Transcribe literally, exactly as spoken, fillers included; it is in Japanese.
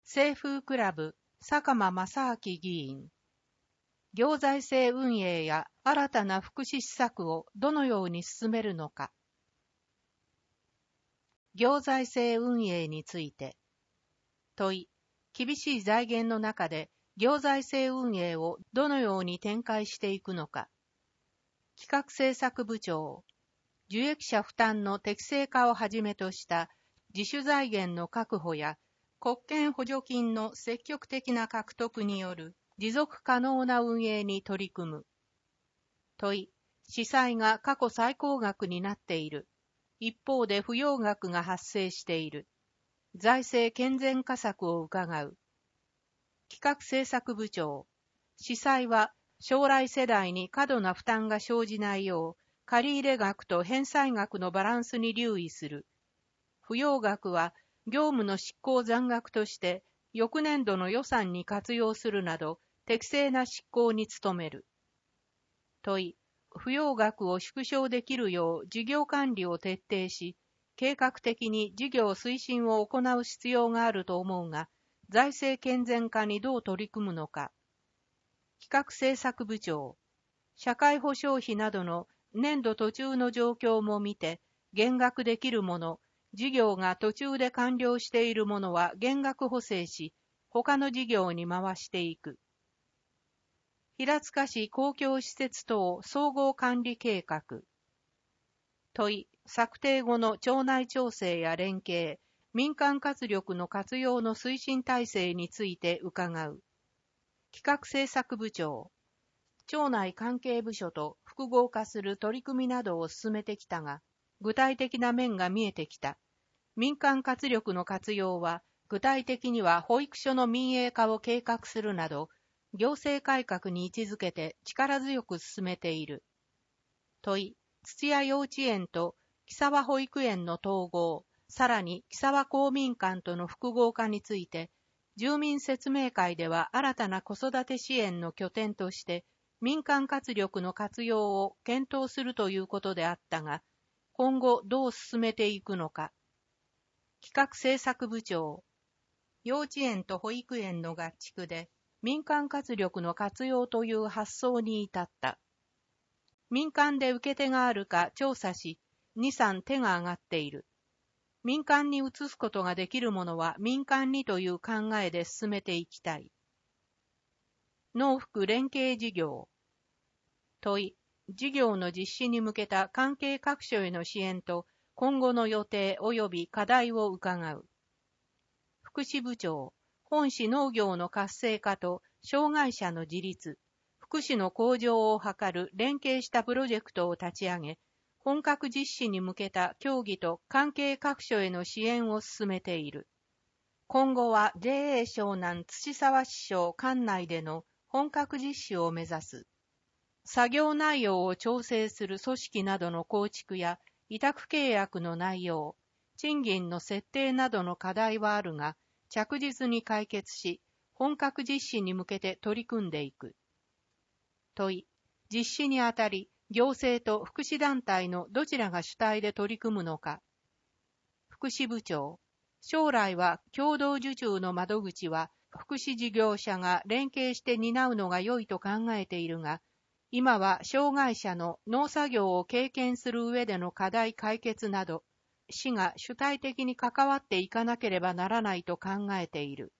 清風クラブ坂間正明議員。行財政運営や新たな福祉施策をどのように進めるのか。行財政運営について。問い。厳しい財源の中で行財政運営をどのように展開していくのか。企画政策部長。受益者負担の適正化をはじめとした自主財源の確保や国権補助金の積極的な獲得による持続可能な運営に取り組む。問い。司債が過去最高額になっている。一方で不用額が発生している。財政健全化策を伺う。企画政策部長。司債は将来世代に過度な負担が生じないよう、借入額と返済額のバランスに留意する。不用額は業務の執行残額として翌年度の予算に活用するなど適正な執行に努める。問い。不用額を縮小できるよう事業管理を徹底し、計画的に事業推進を行う必要があると思うが、財政健全化にどう取り組むのか。企画政策部長。社会保障費などの年度途中の状況も見て、減額できるもの、事業が途中で完了しているものは減額補正し、他の事業に回していく。平塚市公共施設等総合管理計画。問い。策定後の庁内調整や連携、民間活力の活用の推進体制について伺う。企画政策部長。庁内関係部署と複合化する取り組みなどを進めてきたが、具体的な面が見えてきた。民間活力の活用は、具体的には保育所の民営化を計画するなど、行政改革に位置づけて力強く進めている。問い。土屋幼稚園と木沢保育園の統合、さらに木沢公民館との複合化について、住民説明会では新たな子育て支援の拠点として、民間活力の活用を検討するということであったが、今後どう進めていくのか。企画政策部長。幼稚園と保育園の合築で民間活力の活用という発想に至った。民間で受け手があるか調査し、に、さん手が挙がっている。民間に移すことができるものは民間にという考えで進めていきたい。農福連携事業。問い。事業の実施に向けた関係各所への支援と今後の予定及び課題を伺う。福祉部長。本市農業の活性化と障害者の自立、福祉の向上を図る連携したプロジェクトを立ち上げ、本格実施に向けた協議と関係各所への支援を進めている。今後は ジェーエー 湘南土沢支所管内での本格実施を目指す。作業内容を調整する組織などの構築や委託契約の内容、賃金の設定などの課題はあるが、着実に解決し、本格実施に向けて取り組んでいく。問い。実施にあたり、行政と福祉団体のどちらが主体で取り組むのか。福祉部長。将来は共同受注の窓口は福祉事業者が連携して担うのが良いと考えているが、今は障害者の農作業を経験する上での課題解決など、市が主体的に関わっていかなければならないと考えている。